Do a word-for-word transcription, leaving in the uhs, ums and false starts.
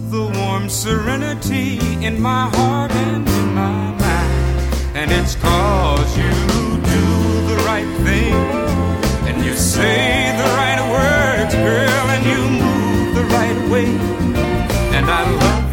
the warm serenity in my heart and in my mind. And it's 'cause you do the right thing, and you say the right words, girl, and you move the right way. And I love